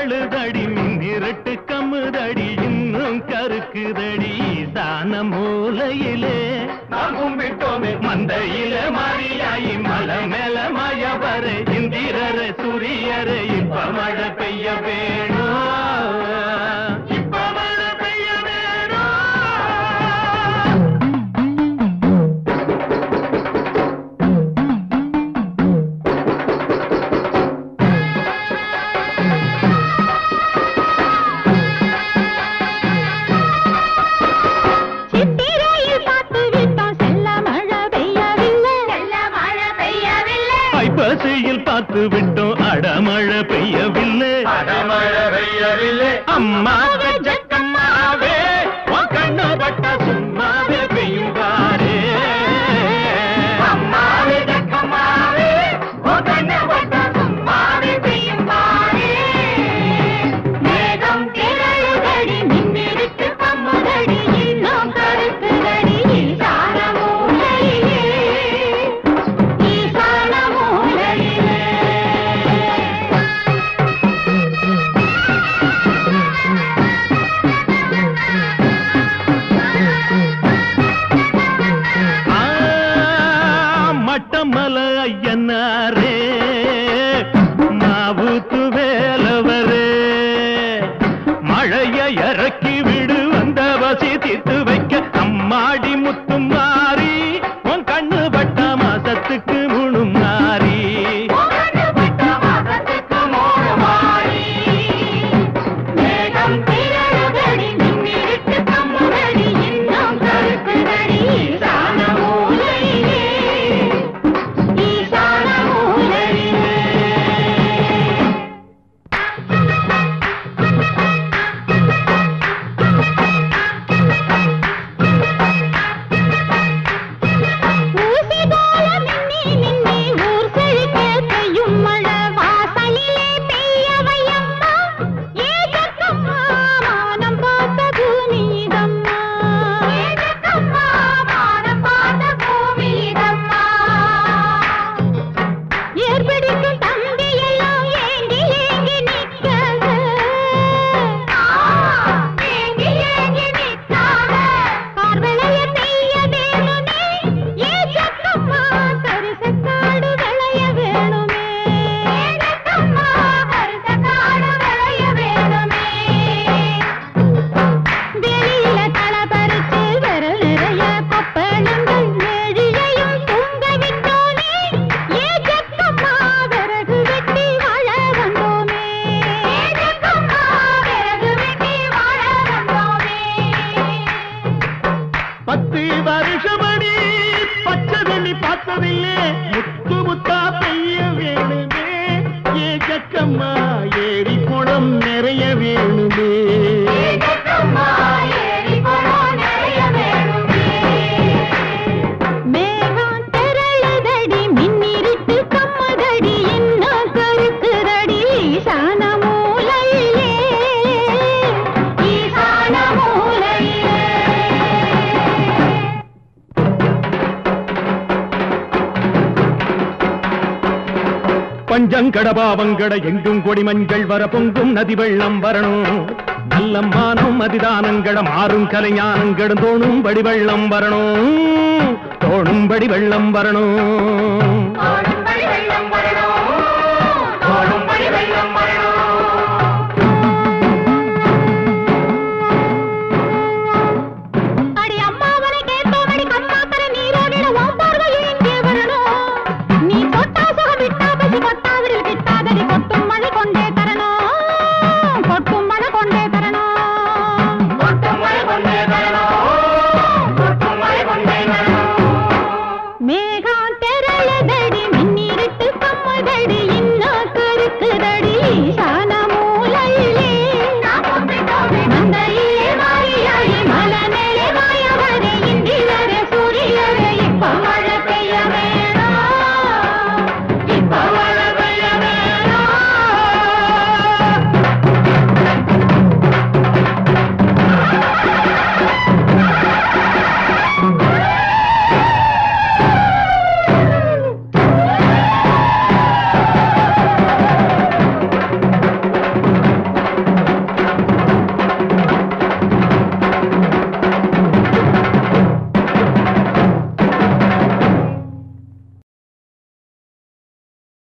திரளுதடி மின்னிரட்டு கம்முதடி இன்னும் கருக்குதடி ஈசான மூலையிலே நாம் கும்பிட்டோமே மந்தையில மாறியாயி மலை மேல மயவர இந்திரர சூரியர இப்ப மழை பெய்ய வேணும் பார்த்து விட்டோம் அடமழை பெய்யவில்லை அம்மாவே ஜக்கம்மாவே கண்ணு பட்ட சும்மாவே பெய்யுவாரே அம்மாவே ஜக்கம்மாவே கண்ணு பட்ட சும்மாவே பெய்யுவாரே மேகம் திரளுதடி மின்னிருக்கு கம்முதடி இன்னும் கருக்குதடி ஈசான மூலையிலே ஈசான மூலையிலே மட்டமல ஐயனாரே மாவுத்து வேலவரே மழைய இறக்கி விடு வந்த வசி தீர்த்து வைக்க அம்மாடி முத்து மாறி உன் கண்ணு பட்ட மாசத்துக்கு முழு மாறி மேகம் திரளுதடி மின்னிருக்கு கம்முதடி இன்னும் கருக்குதடி ஈசான மூலையிலே ஈசான மூலையிலே ஊசிகால மின்னி மின்னி ஊர் செழிக்க பெய்யும் மழை வாசலிலே பெய்ய வையம்மா ஏகக்கம்மா மானம் பார்த்த பூமிதம்மா ஏகக்கம்மா மானம் பார்த்த பூமிதம்மா ஏற்பிடிக்கும் தம்பி எல்லாம் ஏங்கி ஏங்கி நிற்காத ஏங்கி ஏங்கி நிற்காத கார்வளைய பெய்ய வேணுமே ஏகக்கம்மா கரிசக்காடு விளைய வேணுமே ஏகக்கம்மா கரிசக்காடு விளைய வேணுமே வெளியில தலை பறிச்சு விரல் நிறைய கொப்பளங்கள் மேழியையும் தூங்க விட்டோமே ஏகக்கம்மா விறகு வெட்டி வாழ வந்தோமே ஏகக்கம்மா விறகு வெட்டி வாழ வந்தோமே 10 வருஷமணி பச்சை தண்ணி பார்த்ததில்லை முத்து முத்தா பெய்ய வேணுமே ஏகக்கம்மா ஏரி குளம் நிறைய வேணுமே ஏகக்கம்மா ஏரி குளம் நிறைய வேணுமே மேகம் திரளுதடி மின்னிருக்கு கம்முதடி இன்னும் கருக்குதடி ஈசான மூலையிலே ஈசான மூலையிலே பஞ்சங்கட பாவங்கட எங்கும் கொடி மஞ்சள் வர பொங்கும் நதி வெள்ளம் வரணும் நல்ல மானம் மதிதானங்கட மாறும் கலைஞானங்கடும் தோணும்படி வெள்ளம் வரணும் தோணும்படி வெள்ளம் வரணும்